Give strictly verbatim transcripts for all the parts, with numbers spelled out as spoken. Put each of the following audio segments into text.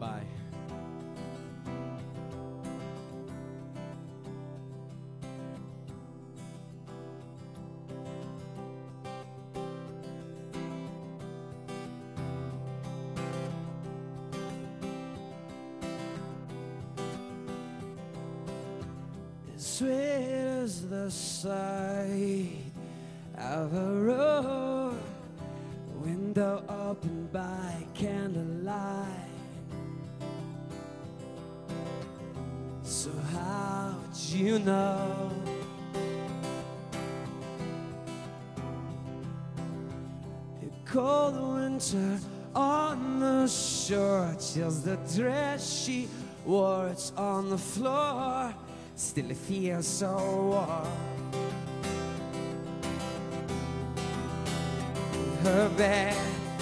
Bye. Sweet as the sight of a road, window open by candlelight. So how would you know? A cold winter on the shore chills the dress she wore. It's on the floor, still it feels so warm. Her bed,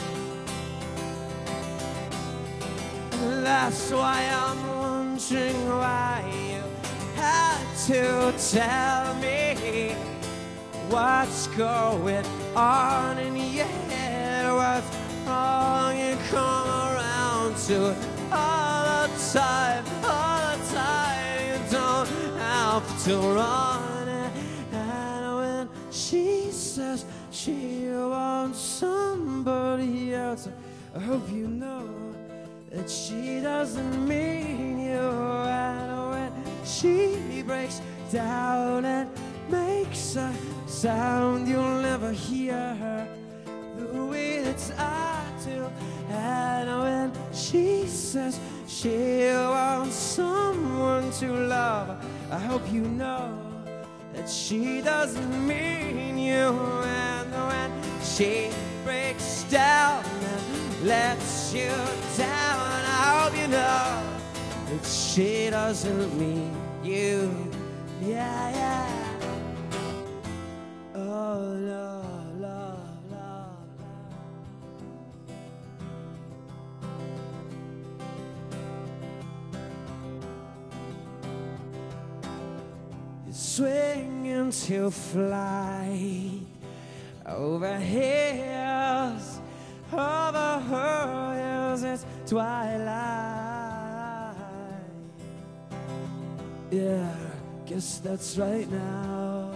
and that's why I'm wondering why you had to tell me what's going on in your head. What's wrong? You come around to it all the time, all the time. You don't have to run. And when she says she wants somebody else, I hope you know that she doesn't mean you. And when she breaks down and makes a sound, you'll never hear her the way that I do. And when she says she wants someone to love, I hope you know that she doesn't mean you. And when she breaks down and lets you down, I hope you know that she doesn't mean you. Yeah, yeah. Oh, love, love, love, love. You swing into flight over hills, over her hills, it's twilight. Yeah, guess that's right now.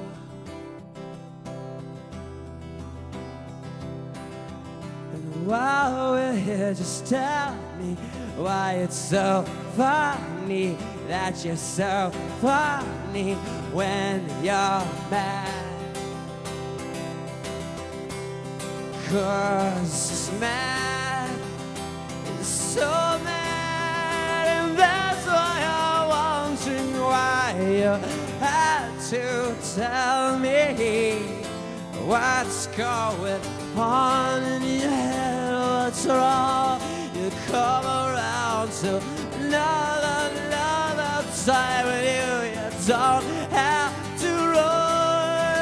And while we're here, just tell me why it's so funny that you're so funny when you're mad. 'Cause it's mad, it's so mad, and that's why I'm wondering why you had to tell me what's going on in your head. What's wrong? You come around to another, another time with you. You don't have to run.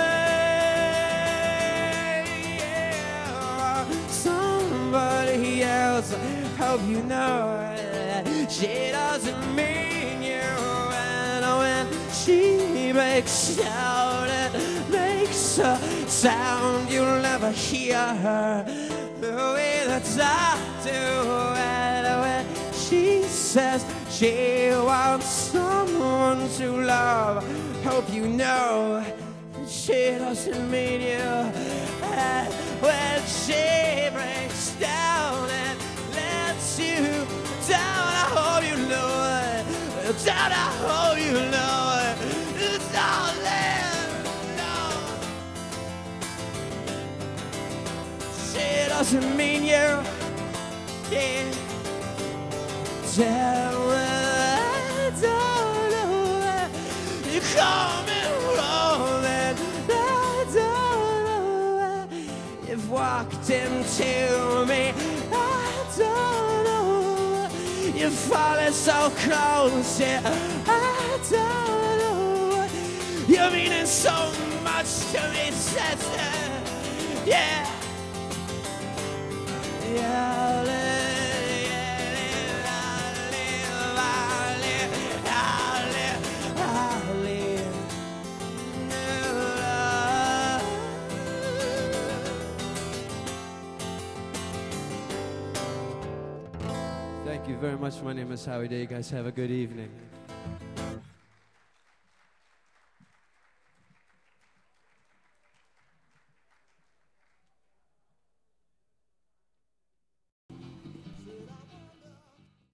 Yeah. Somebody else, hope you know that she doesn't mean you. And when she breaks down and makes a sound, you'll never hear her the way that I do. And when she says she wants someone to love, hope you know that she doesn't mean you. And when she breaks down and lets you down, I hope you know it. Down, I hope you know it. Darling, no. She doesn't mean you. Yeah. Tell her I don't know. You call me wrong, and I don't know. You've walked into me. I don't know. You're falling so close. Yeah. I don't know. You're meaning so much to me, sister. Yeah. Yeah. Thank you very much. My name is Howie Day. You guys have a good evening.